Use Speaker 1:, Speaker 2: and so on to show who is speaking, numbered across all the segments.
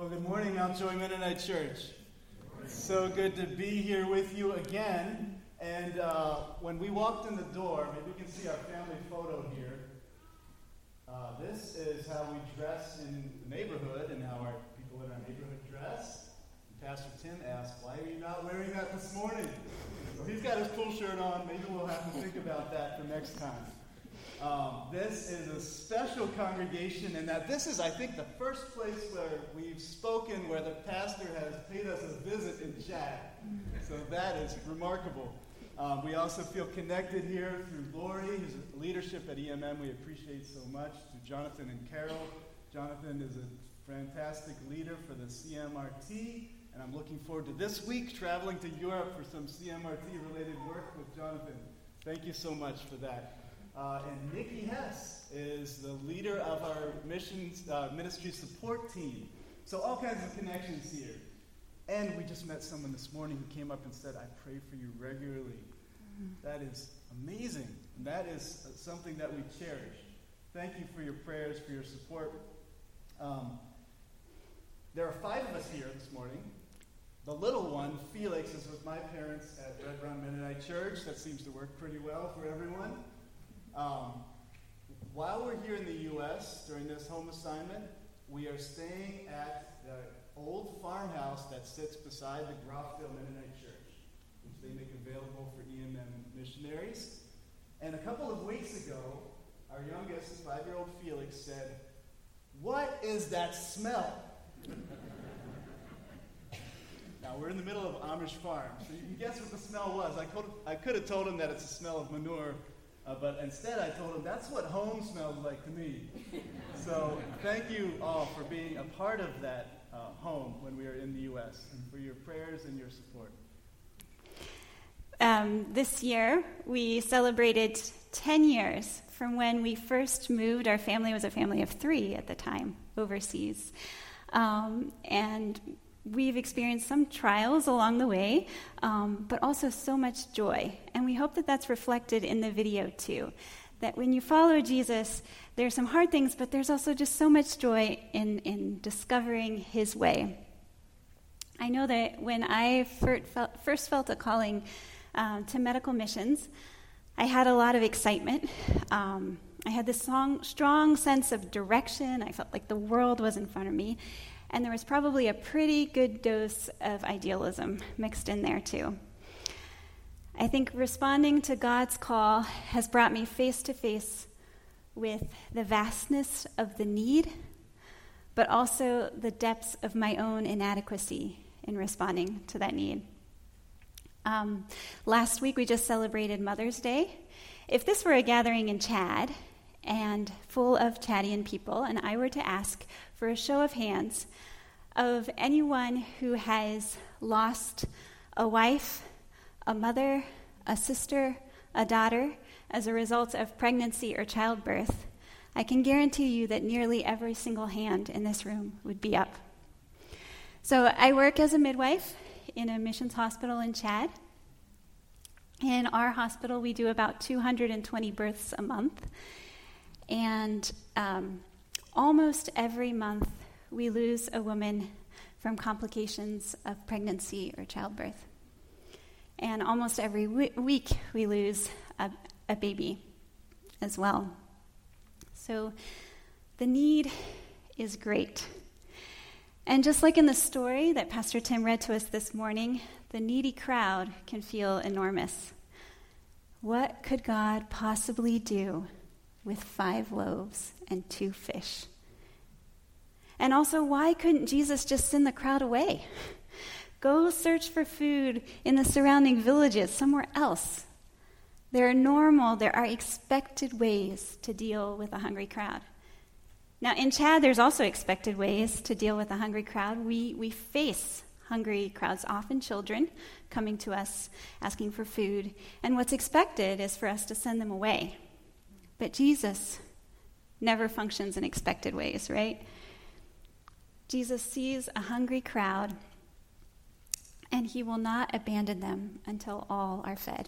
Speaker 1: Well, good morning, Mount Joy Mennonite Church. It's so good to be here with you again. And when we walked in the door, maybe you can see our family photo here. This is how we dress in the neighborhood and how our people in our neighborhood dress. And Pastor Tim asked, why are you not wearing that this morning? So he's got his full shirt on. Maybe we'll have to think about that for next time. This is a special congregation, and that this is, I think, the first place where we've spoken where the pastor has paid us a visit in chat. So that is remarkable. We also feel connected here through Lori, whose leadership at EMM we appreciate so much, to Jonathan and Carol. Jonathan is a fantastic leader for the CMRT, and I'm looking forward to this week traveling to Europe for some CMRT-related work with Jonathan. Thank you so much for that. And Nikki Hess is the leader of our missions ministry support team. So all kinds of connections here. And we just met someone this morning who came up and said, I pray for you regularly. That is amazing. And that is something that we cherish. Thank you for your prayers, for your support. There are 5 of us here this morning. The little one, Felix, is with my parents at Red Run Mennonite Church. That seems to work pretty well for everyone. While we're here in the U.S. during this home assignment, we are staying at the old farmhouse that sits beside the Groffdale Mennonite Church, which they make available for EMM missionaries. And a couple of weeks ago, our youngest, 5-year-old Felix, said, "What is that smell?" Now, we're in the middle of Amish farm, so you can guess what the smell was. I could have told him that it's a smell of manure, but instead I told him that's what home smells like to me. So thank you all for being a part of that home when we are in the U.S. and for your prayers and your support.
Speaker 2: This year, we celebrated 10 years from when we first moved. Our family was a family of 3 at the time, overseas. And we've experienced some trials along the way, but also so much joy. And we hope that that's reflected in the video too. That when you follow Jesus, there's some hard things, but there's also just so much joy in discovering his way. I know that when I first felt a calling to medical missions, I had a lot of excitement. I had this strong sense of direction. I felt like the world was in front of me. And there was probably a pretty good dose of idealism mixed in there too. I think responding to God's call has brought me face to face with the vastness of the need, but also the depths of my own inadequacy in responding to that need. Last week we just celebrated Mother's Day. If this were a gathering in Chad and full of Chadian people, and I were to ask for a show of hands of anyone who has lost a wife, a mother, a sister, a daughter as a result of pregnancy or childbirth, I can guarantee you that nearly every single hand in this room would be up. So I work as a midwife in a missions hospital in Chad. In our hospital, we do about 220 births a month. And almost every month, we lose a woman from complications of pregnancy or childbirth. And almost every week, we lose a baby as well. So the need is great. And just like in the story that Pastor Tim read to us this morning, the needy crowd can feel enormous. What could God possibly do with 5 loaves and 2 fish? And also, why couldn't Jesus just send the crowd away? Go search for food in the surrounding villages, somewhere else. There are expected ways to deal with a hungry crowd. Now, in Chad, there's also expected ways to deal with a hungry crowd. We face hungry crowds, often children, coming to us asking for food. And what's expected is for us to send them away. But Jesus never functions in expected ways, right? Jesus sees a hungry crowd, and he will not abandon them until all are fed.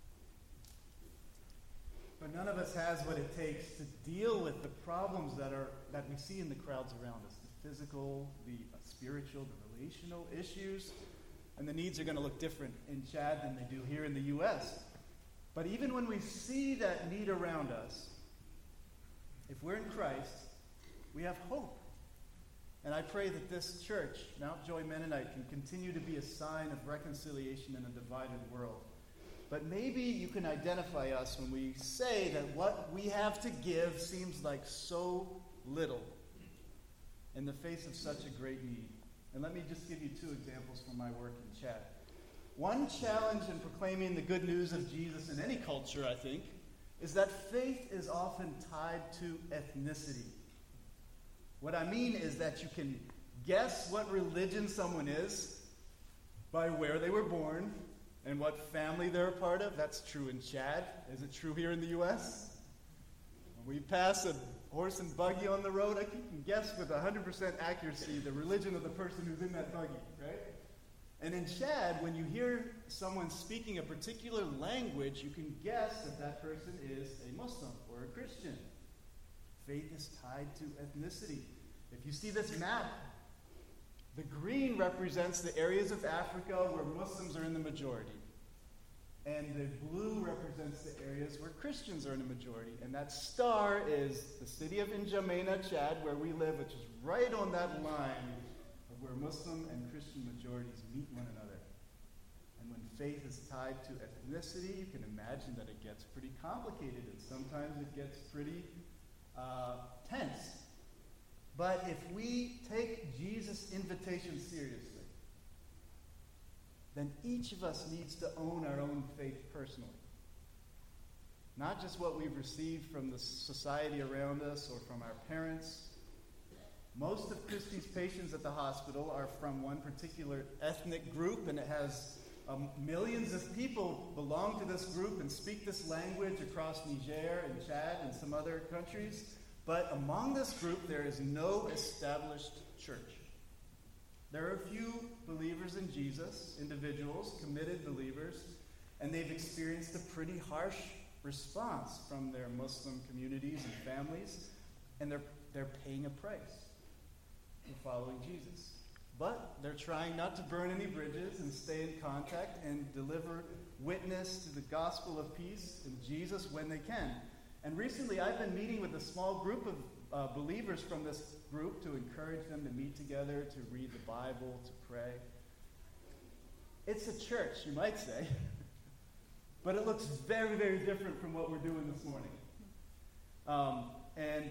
Speaker 1: But none of us has what it takes to deal with the problems that we see in the crowds around us, the physical, the spiritual, the relational issues. And the needs are going to look different in Chad than they do here in the U.S. But even when we see that need around us, if we're in Christ, we have hope. And I pray that this church, Mount Joy Mennonite, can continue to be a sign of reconciliation in a divided world. But maybe you can identify us when we say that what we have to give seems like so little in the face of such a great need. And let me just give you two examples from my work in Chad. One challenge in proclaiming the good news of Jesus in any culture, I think, is that faith is often tied to ethnicity. What I mean is that you can guess what religion someone is by where they were born and what family they're a part of. That's true in Chad. Is it true here in the U.S.? When we pass a horse and buggy on the road, I can guess with 100% accuracy the religion of the person who's in that buggy, right? And in Chad, when you hear someone speaking a particular language, you can guess that that person is a Muslim or a Christian. Faith is tied to ethnicity. If you see this map, the green represents the areas of Africa where Muslims are in the majority. And the blue represents the areas where Christians are in the majority. And that star is the city of N'Djamena, Chad, where we live, which is right on that line of where Muslim and Christian majorities meet one another. And when faith is tied to ethnicity, you can imagine that it gets pretty complicated, and sometimes it gets pretty tense. But if we take Jesus' invitation seriously, then each of us needs to own our own faith personally. Not just what we've received from the society around us or from our parents. Most of Christy's patients at the hospital are from one particular ethnic group, and it has millions of people belong to this group and speak this language across Niger and Chad and some other countries. But among this group, there is no established church. There are a few believers in Jesus, individuals, committed believers, and they've experienced a pretty harsh response from their Muslim communities and families, and they're paying a price for following Jesus. But they're trying not to burn any bridges and stay in contact and deliver witness to the gospel of peace in Jesus when they can. And recently I've been meeting with a small group of believers from this group to encourage them to meet together, to read the Bible, to pray. It's a church, you might say, but it looks very, very different from what we're doing this morning. And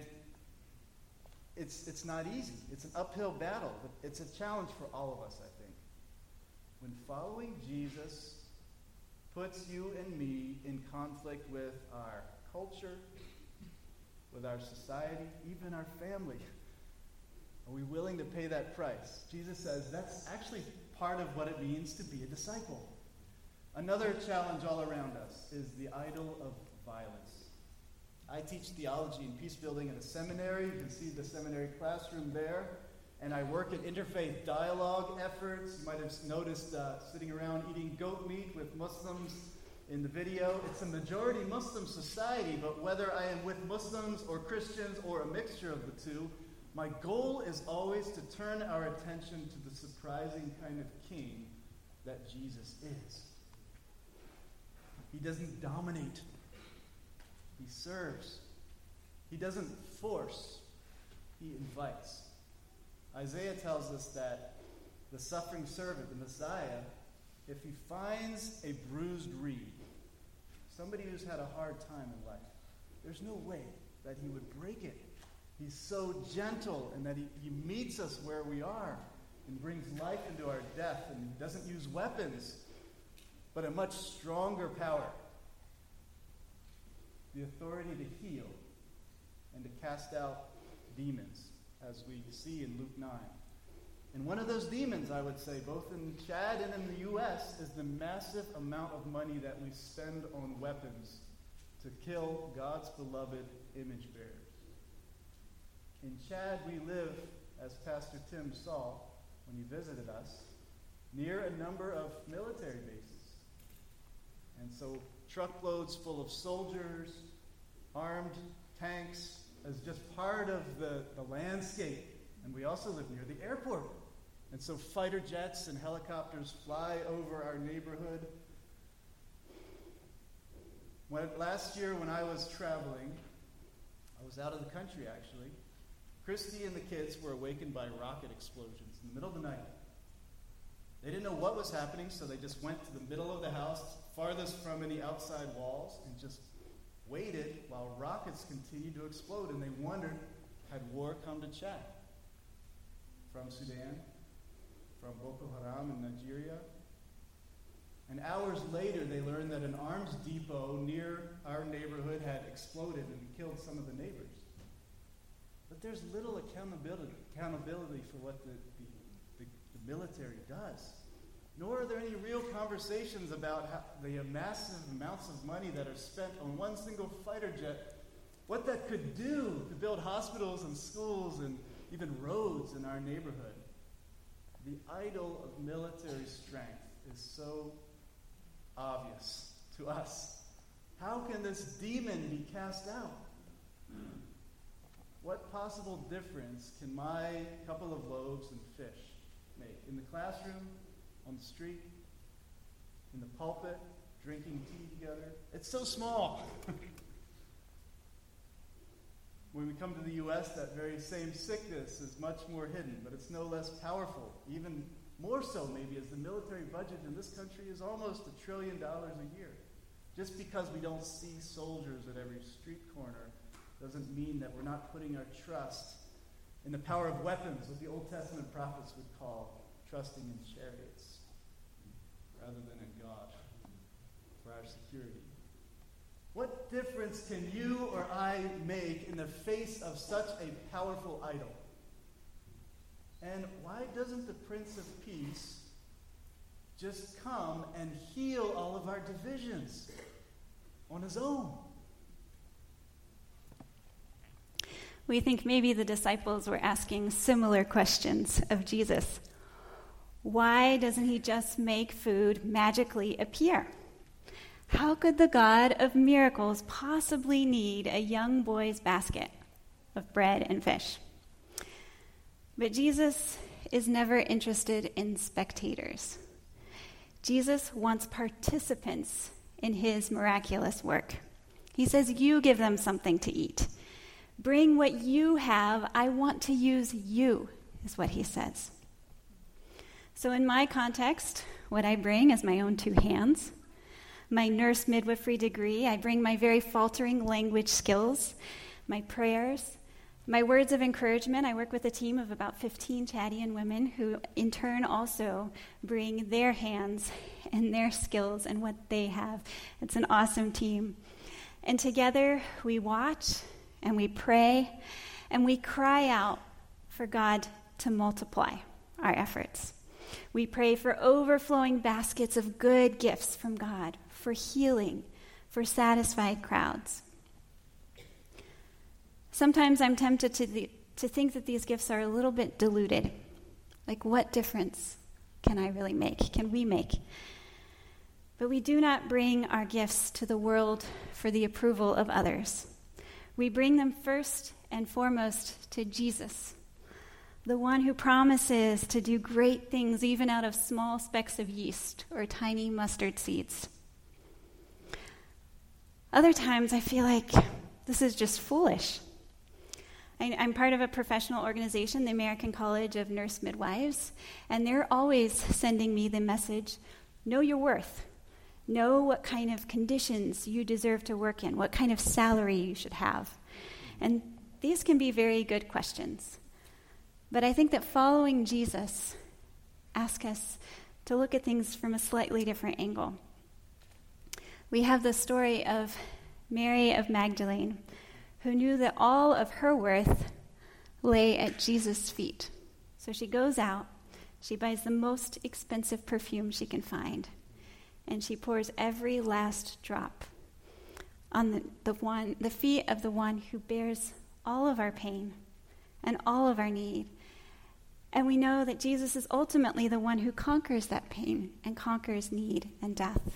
Speaker 1: it's not easy. It's an uphill battle, but it's a challenge for all of us, I think. When following Jesus puts you and me in conflict with our culture, with our society, even our family, are we willing to pay that price? Jesus says that's actually part of what it means to be a disciple. Another challenge all around us is the idol of violence. I teach theology and peace building at a seminary. You can see the seminary classroom there. And I work at interfaith dialogue efforts. You might have noticed sitting around eating goat meat with Muslims in the video. It's a majority Muslim society, but whether I am with Muslims or Christians or a mixture of the two, my goal is always to turn our attention to the surprising kind of king that Jesus is. He doesn't dominate. He serves. He doesn't force. He invites. Isaiah tells us that the suffering servant, the Messiah, if he finds a bruised reed, somebody who's had a hard time in life, there's no way that he would break it. He's so gentle and that he meets us where we are and brings life into our death and doesn't use weapons, but a much stronger power. The authority to heal and to cast out demons, as we see in Luke 9. And one of those demons, I would say, both in Chad and in the U.S., is the massive amount of money that we spend on weapons to kill God's beloved image bearers. In Chad, we live, as Pastor Tim saw when he visited us, near a number of military bases. And so truckloads full of soldiers, armed tanks, as just part of the landscape And we also live near the airport. And so fighter jets and helicopters fly over our neighborhood. Last year when I was traveling, I was out of the country actually, Christy and the kids were awakened by rocket explosions in the middle of the night. They didn't know what was happening, so they just went to the middle of the house, farthest from any outside walls, and just waited while rockets continued to explode. And they wondered, had war come to Chad? From Sudan, from Boko Haram in Nigeria. And hours later, they learned that an arms depot near our neighborhood had exploded and killed some of the neighbors. But there's little accountability for what the military does. Nor are there any real conversations about the massive amounts of money that are spent on one single fighter jet, what that could do to build hospitals and schools and even roads in our neighborhood. The idol of military strength is so obvious to us. How can this demon be cast out? What possible difference can my couple of loaves and fish make? In the classroom, on the street, in the pulpit, drinking tea together? It's so small. When we come to the U.S., that very same sickness is much more hidden, but it's no less powerful, even more so maybe as the military budget in this country is almost $1 trillion a year. Just because we don't see soldiers at every street corner doesn't mean that we're not putting our trust in the power of weapons, what the Old Testament prophets would call trusting in chariots, rather than in God for our security. What difference can you or I make in the face of such a powerful idol? And why doesn't the Prince of Peace just come and heal all of our divisions on his own?
Speaker 2: We think maybe the disciples were asking similar questions of Jesus. Why doesn't he just make food magically appear? How could the God of miracles possibly need a young boy's basket of bread and fish? But Jesus is never interested in spectators. Jesus wants participants in his miraculous work. He says, you give them something to eat. Bring what you have. I want to use you, is what he says. So in my context, what I bring is my own 2 hands, my nurse midwifery degree. I bring my very faltering language skills, my prayers, my words of encouragement. I work with a team of about 15 Chadian women who in turn also bring their hands and their skills and what they have. It's an awesome team. And together we watch and we pray and we cry out for God to multiply our efforts. We pray for overflowing baskets of good gifts from God, for healing, for satisfied crowds. Sometimes I'm tempted to think that these gifts are a little bit diluted. Like, what difference can I really make? Can we make? But we do not bring our gifts to the world for the approval of others. We bring them first and foremost to Jesus, the one who promises to do great things even out of small specks of yeast or tiny mustard seeds. Other times I feel like this is just foolish. I'm part of a professional organization, the American College of Nurse Midwives, and they're always sending me the message, know your worth. Know what kind of conditions you deserve to work in, what kind of salary you should have. And these can be very good questions. But I think that following Jesus asks us to look at things from a slightly different angle. We have the story of Mary of Magdalene, who knew that all of her worth lay at Jesus' feet. So she goes out, she buys the most expensive perfume she can find, and she pours every last drop on the feet of the one who bears all of our pain and all of our need. And we know that Jesus is ultimately the one who conquers that pain and conquers need and death.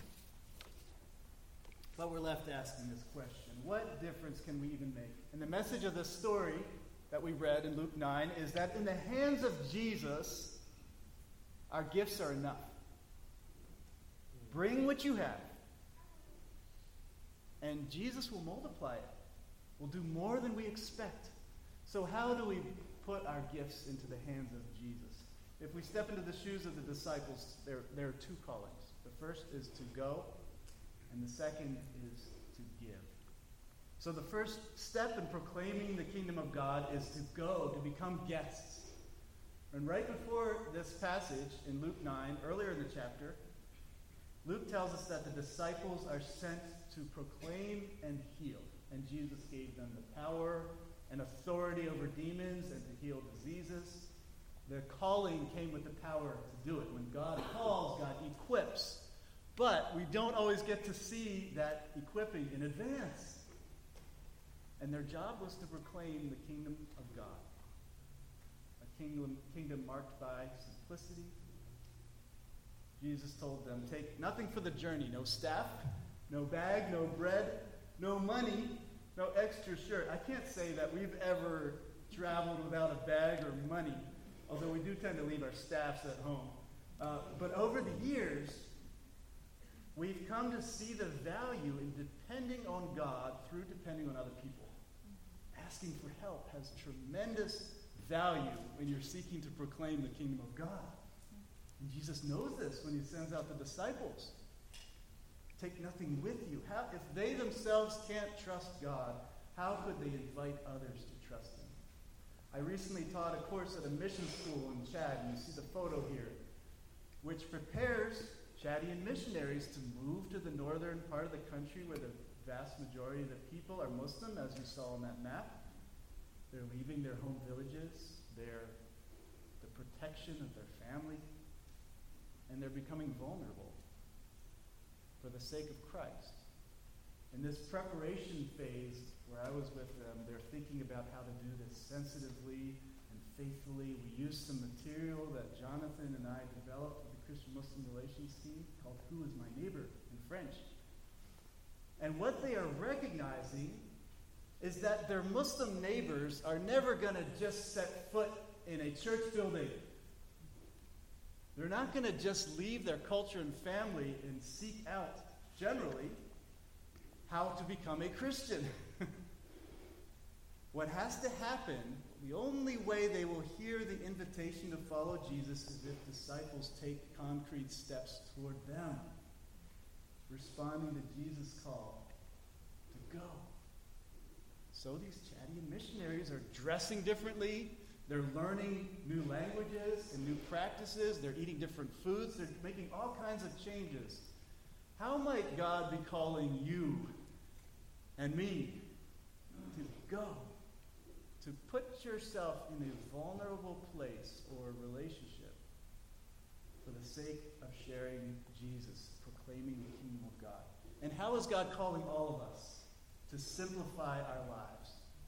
Speaker 1: But we're left asking this question, what difference can we even make? And the message of this story that we read in Luke 9 is that in the hands of Jesus, our gifts are enough. Bring what you have, and Jesus will multiply it. We'll do more than we expect. So how do we put our gifts into the hands of Jesus? If we step into the shoes of the disciples, there are two callings. The first is to go, and the second is to give. So the first step in proclaiming the kingdom of God is to go, to become guests. And right before this passage in Luke 9, earlier in the chapter, Luke tells us that the disciples are sent to proclaim and heal. And Jesus gave them the power and authority over demons and to heal diseases. Their calling came with the power to do it. When God calls, God equips. But we don't always get to see that equipping in advance. And their job was to proclaim the kingdom of God. A kingdom marked by simplicity. Jesus told them, take nothing for the journey. No staff, no bag, no bread, no money, no extra shirt. I can't say that we've ever traveled without a bag or money, although we do tend to leave our staffs at home. But over the years, we've come to see the value in depending on God through depending on other people. Asking for help has tremendous value when you're seeking to proclaim the kingdom of God. And Jesus knows this when he sends out the disciples. Take nothing with you. If they themselves can't trust God, how could they invite others to trust him? I recently taught a course at a mission school in Chad, and you see the photo here, which prepares Chadian missionaries to move to the northern part of the country where the vast majority of the people are Muslim, as you saw on that map. They're leaving their home villages, the protection of their family, and they're becoming vulnerable for the sake of Christ. In this preparation phase where I was with them, they're thinking about how to do this sensitively and faithfully. We used some material that Jonathan and I developed with the Christian-Muslim relations team called Who is My Neighbor in French. And what they are recognizing is that their Muslim neighbors are never going to just set foot in a church building. They're not going to just leave their culture and family and seek out, generally, how to become a Christian. What has to happen, the only way they will hear the invitation to follow Jesus is if disciples take concrete steps toward them, responding to Jesus' call to go. So these Chadian missionaries are dressing differently. They're learning new languages and new practices. They're eating different foods. They're making all kinds of changes. How might God be calling you and me to go? To put yourself in a vulnerable place or relationship for the sake of sharing Jesus, proclaiming the kingdom of God. And how is God calling all of us to simplify our lives?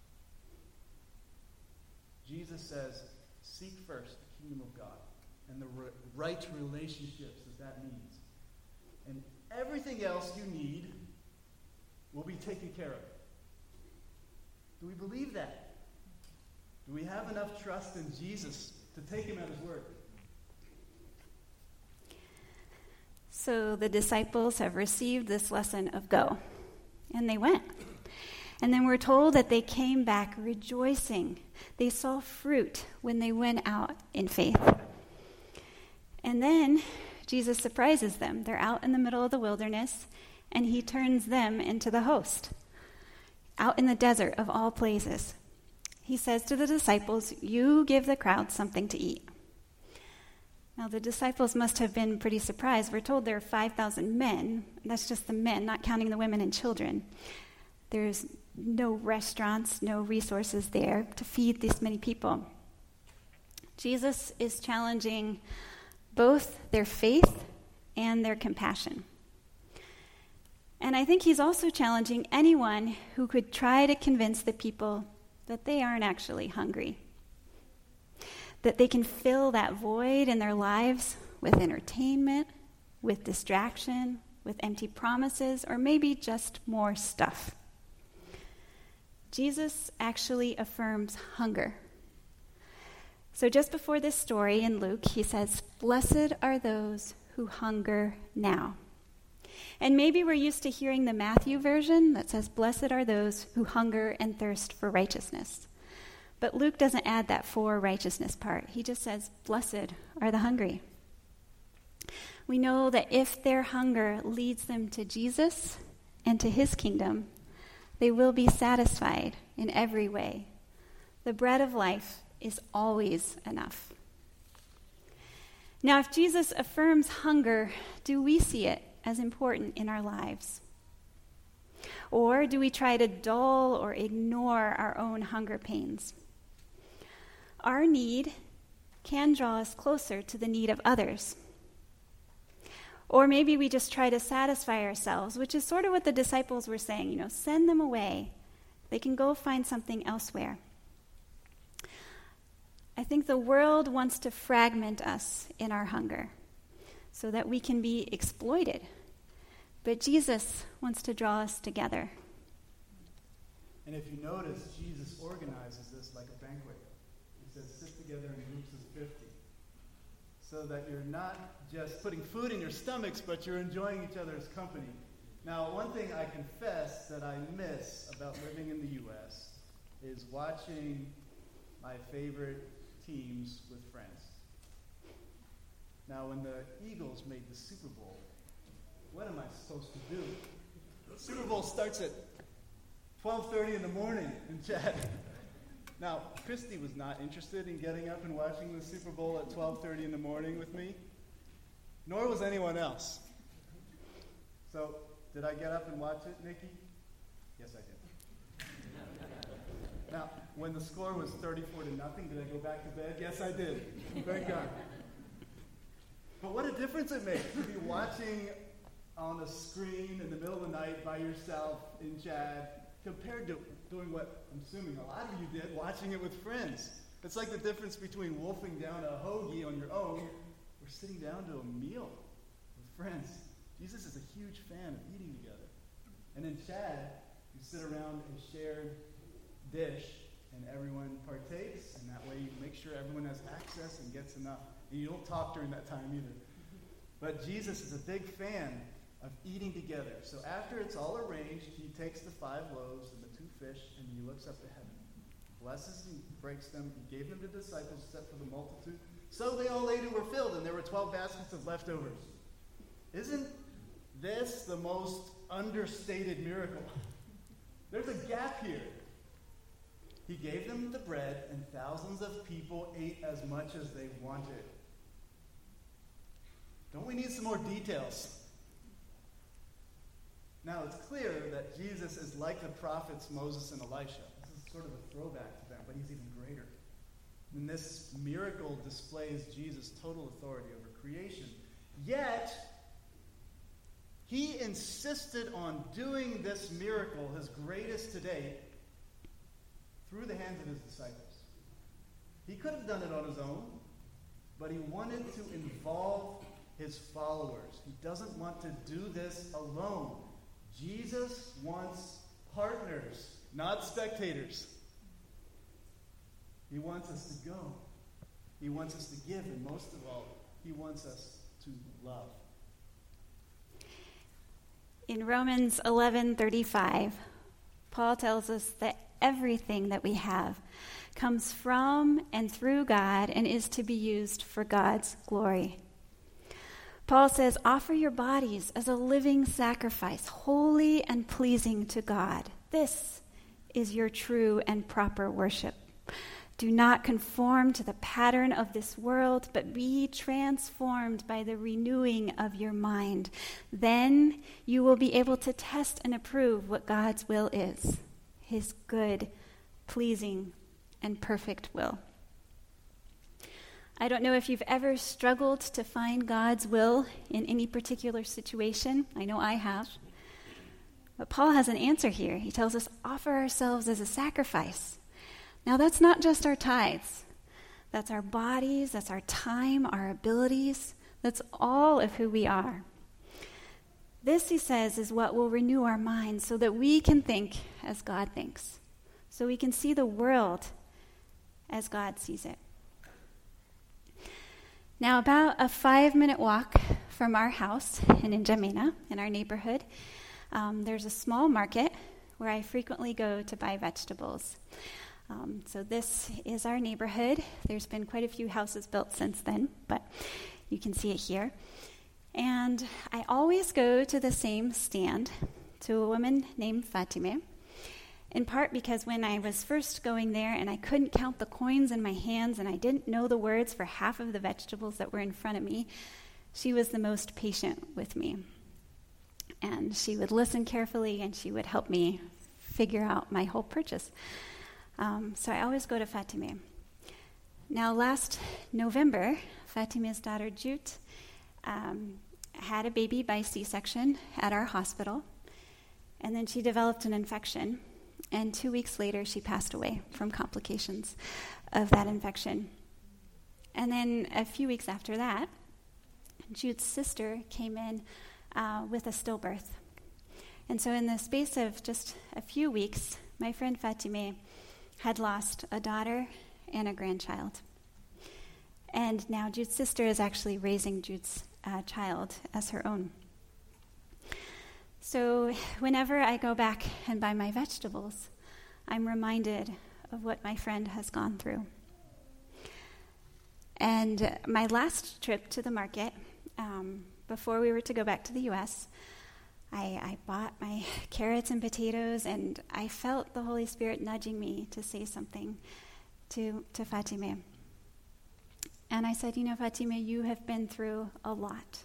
Speaker 1: Jesus says, seek first the kingdom of God and the right relationships that means. And everything else you need will be taken care of. Do we believe that? Do we have enough trust in Jesus to take him at his word?
Speaker 2: So the disciples have received this lesson of go, and they went. And then we're told that they came back rejoicing. They saw fruit when they went out in faith. And then Jesus surprises them. They're out in the middle of the wilderness, and he turns them into the host, out in the desert of all places. He says to the disciples, you give the crowd something to eat. Now, the disciples must have been pretty surprised. We're told there are 5,000 men. That's just the men, not counting the women and children. There's no restaurants, no resources there to feed this many people. Jesus is challenging both their faith and their compassion. And I think he's also challenging anyone who could try to convince the people that they aren't actually hungry, that they can fill that void in their lives with entertainment, with distraction, with empty promises, or maybe just more stuff. Jesus actually affirms hunger. So just before this story in Luke, he says, "Blessed are those who hunger now." And maybe we're used to hearing the Matthew version that says, "Blessed are those who hunger and thirst for righteousness." But Luke doesn't add that "for righteousness" part. He just says, "Blessed are the hungry." We know that if their hunger leads them to Jesus and to his kingdom, they will be satisfied in every way. The bread of life is always enough. Now, if Jesus affirms hunger, do we see it as important in our lives? Or do we try to dull or ignore our own hunger pains? Our need can draw us closer to the need of others. Or maybe we just try to satisfy ourselves, which is sort of what the disciples were saying, send them away. They can go find something elsewhere. I think the world wants to fragment us in our hunger so that we can be exploited. But Jesus wants to draw us together.
Speaker 1: And if you notice, Jesus organizes this like a banquet. He says, sit together in groups of 50. So that you're not just putting food in your stomachs, but you're enjoying each other's company. Now, one thing I confess that I miss about living in the U.S. is watching my favorite teams with friends. Now, when the Eagles made the Super Bowl, what am I supposed to do? The Super Bowl starts at 12:30 in the morning in Chad. Now, Christy was not interested in getting up and watching the Super Bowl at 12:30 in the morning with me, nor was anyone else. So, did I get up and watch it, Nikki? Yes, I did. Now, when the score was 34-0, did I go back to bed? Yes, I did. Thank God. But what a difference it makes to be watching on a screen in the middle of the night by yourself in Chad, compared to doing what I'm assuming a lot of you did, watching it with friends. It's like the difference between wolfing down a hoagie on your own or sitting down to a meal with friends. Jesus is a huge fan of eating together. And in Chad, you sit around a shared dish and everyone partakes, and that way you make sure everyone has access and gets enough. And you don't talk during that time either. But Jesus is a big fan of eating together. So after it's all arranged, he takes the 5 loaves and the 2 fish, and he looks up to heaven, blesses and breaks them. He gave them to the disciples, except for the multitude. So they all ate and were filled, and there were 12 baskets of leftovers. Isn't this the most understated miracle? There's a gap here. He gave them the bread, and thousands of people ate as much as they wanted. Don't we need some more details? Now, it's clear that Jesus is like the prophets Moses and Elisha. This is sort of a throwback to them, but he's even greater. And this miracle displays Jesus' total authority over creation. Yet, he insisted on doing this miracle, his greatest to date, through the hands of his disciples. He could have done it on his own, but he wanted to involve his followers. He doesn't want to do this alone. Jesus wants partners, not spectators. He wants us to go. He wants us to give, and most of all, he wants us to love.
Speaker 2: In Romans 11:35, Paul tells us that everything that we have comes from and through God and is to be used for God's glory. Paul says, offer your bodies as a living sacrifice, holy and pleasing to God. This is your true and proper worship. Do not conform to the pattern of this world, but be transformed by the renewing of your mind. Then you will be able to test and approve what God's will is, his good, pleasing, and perfect will. I don't know if you've ever struggled to find God's will in any particular situation. I know I have. But Paul has an answer here. He tells us, offer ourselves as a sacrifice. Now, that's not just our tithes. That's our bodies, that's our time, our abilities. That's all of who we are. This, he says, is what will renew our minds so that we can think as God thinks, so we can see the world as God sees it. Now, about a 5-minute walk from our house in N'Djamena, in our neighborhood, there's a small market where I frequently go to buy vegetables. So this is our neighborhood. There's been quite a few houses built since then, but you can see it here. And I always go to the same stand, to a woman named Fatime, in part because when I was first going there and I couldn't count the coins in my hands and I didn't know the words for half of the vegetables that were in front of me, she was the most patient with me. And she would listen carefully and she would help me figure out my whole purchase. So I always go to Fatime. Now, last November, Fatime's daughter Jute had a baby by C-section at our hospital, and then she developed an infection. And 2 weeks later, she passed away from complications of that infection. And then a few weeks after that, Jude's sister came in with a stillbirth. And so in the space of just a few weeks, my friend Fatime had lost a daughter and a grandchild. And now Jude's sister is actually raising Jude's child as her own. So whenever I go back and buy my vegetables, I'm reminded of what my friend has gone through. And my last trip to the market, before we were to go back to the U.S., I bought my carrots and potatoes, and I felt the Holy Spirit nudging me to say something to Fatime. And I said, Fatime, you have been through a lot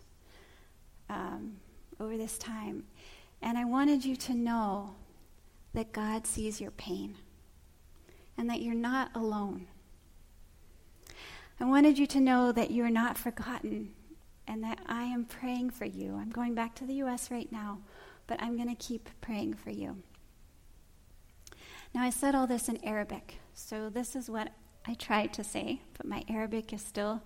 Speaker 2: over this time. And I wanted you to know that God sees your pain and that you're not alone. I wanted you to know that you're not forgotten and that I am praying for you. I'm going back to the U.S. right now, but I'm going to keep praying for you. Now, I said all this in Arabic, so this is what I tried to say, but my Arabic is still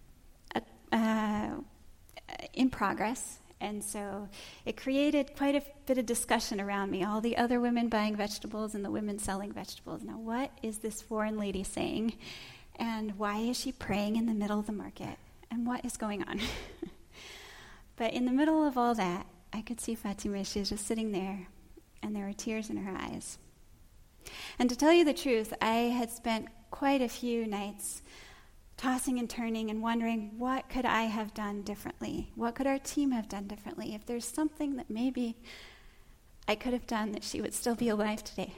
Speaker 2: in progress. And so it created quite a bit of discussion around me, all the other women buying vegetables and the women selling vegetables. Now, what is this foreign lady saying? And why is she praying in the middle of the market? And what is going on? But in the middle of all that, I could see Fatime. She was just sitting there, and there were tears in her eyes. And to tell you the truth, I had spent quite a few nights tossing and turning and wondering, what could I have done differently? What could our team have done differently? If there's something that maybe I could have done that she would still be alive today.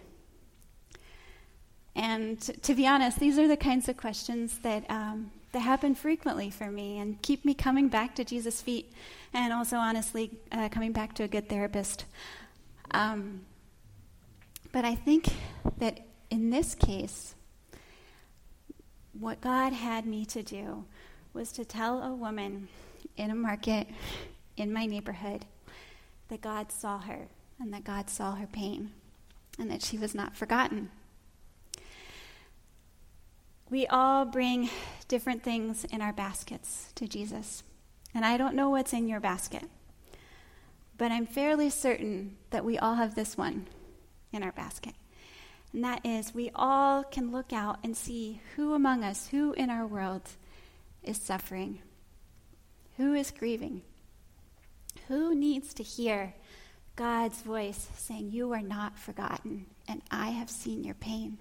Speaker 2: And to be honest, these are the kinds of questions that happen frequently for me and keep me coming back to Jesus' feet and also, honestly, coming back to a good therapist. But I think that in this case, what God had me to do was to tell a woman in a market in my neighborhood that God saw her and that God saw her pain and that she was not forgotten. We all bring different things in our baskets to Jesus. And I don't know what's in your basket, but I'm fairly certain that we all have this one in our basket. And that is, we all can look out and see who among us, who in our world is suffering, who is grieving, who needs to hear God's voice saying, you are not forgotten, and I have seen your pain.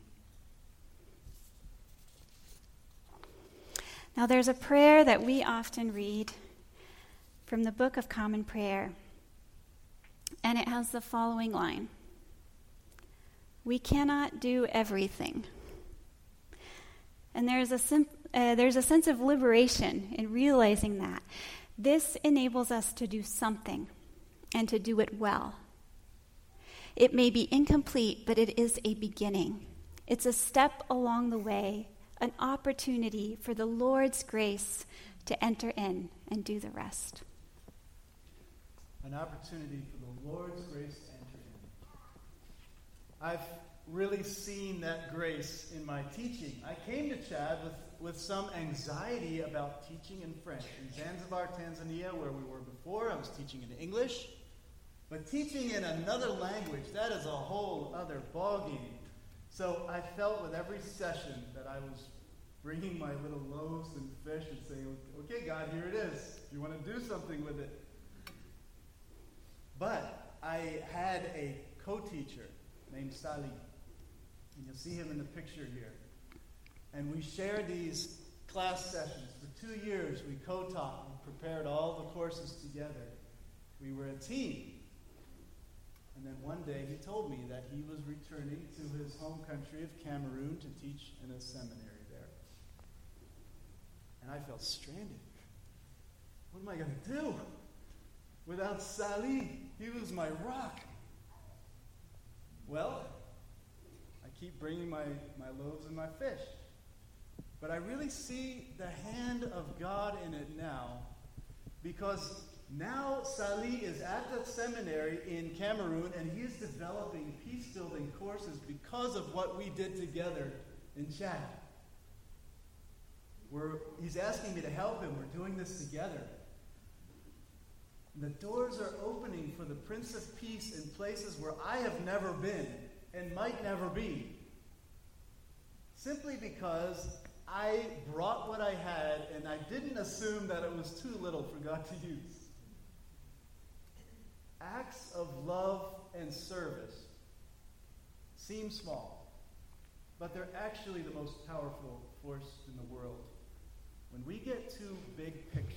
Speaker 2: Now, there's a prayer that we often read from the Book of Common Prayer, and it has the following line. We cannot do everything. And there's a sense of liberation in realizing that. This enables us to do something and to do it well. It may be incomplete, but it is a beginning. It's a step along the way, an opportunity for the Lord's grace to enter in and do the rest.
Speaker 1: An opportunity for the Lord's grace to enter in. I've really seen that grace in my teaching. I came to Chad with some anxiety about teaching in French. In Zanzibar, Tanzania, where we were before, I was teaching in English. But teaching in another language, that is a whole other ballgame. So I felt with every session that I was bringing my little loaves and fish and saying, okay, God, here it is. Do you want to do something with it? But I had a co-teacher named Sali. And you'll see him in the picture here. And we shared these class sessions. For 2 years, we co-taught and prepared all the courses together. We were a team. And then one day he told me that he was returning to his home country of Cameroon to teach in a seminary there. And I felt stranded. What am I going to do without Sali? He was my rock. Well, I keep bringing my loaves and my fish. But I really see the hand of God in it now, because now Sali is at the seminary in Cameroon, and he is developing peace-building courses because of what we did together in Chad. He's asking me to help him. We're doing this together. The doors are opening for the Prince of Peace in places where I have never been and might never be. Simply because I brought what I had and I didn't assume that it was too little for God to use. Acts of love and service seem small, but they're actually the most powerful force in the world. When we get too big picture,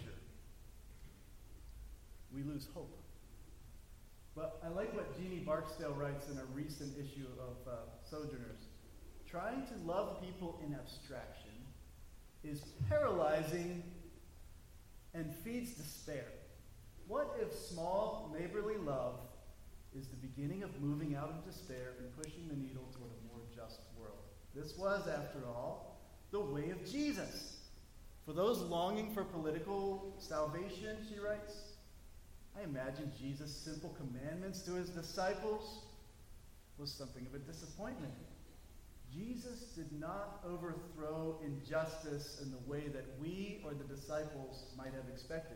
Speaker 1: we lose hope. But I like what Jeannie Barksdale writes in a recent issue of Sojourners. Trying to love people in abstraction is paralyzing and feeds despair. What if small neighborly love is the beginning of moving out of despair and pushing the needle toward a more just world? This was, after all, the way of Jesus. For those longing for political salvation, she writes, I imagine Jesus' simple commandments to his disciples was something of a disappointment. Jesus did not overthrow injustice in the way that we or the disciples might have expected.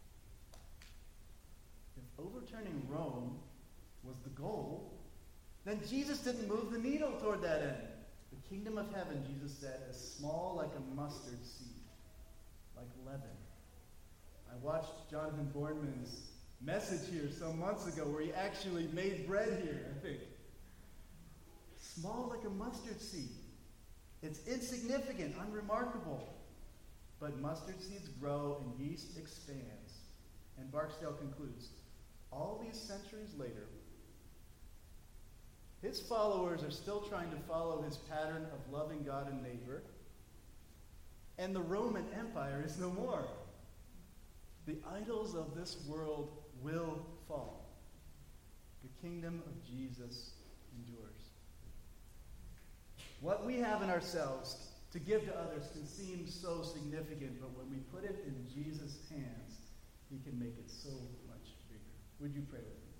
Speaker 1: If overturning Rome was the goal, then Jesus didn't move the needle toward that end. The kingdom of heaven, Jesus said, is small like a mustard seed, like leaven. I watched Jonathan Boardman's message here some months ago where he actually made bread here, I think. Small like a mustard seed. It's insignificant, unremarkable. But mustard seeds grow and yeast expands. And Barksdale concludes, all these centuries later, his followers are still trying to follow his pattern of loving God and neighbor, and the Roman Empire is no more. The idols of this world will fall. The kingdom of Jesus endures. What we have in ourselves to give to others can seem so significant, but when we put it in Jesus' hands, he can make it so much bigger. Would you pray with me?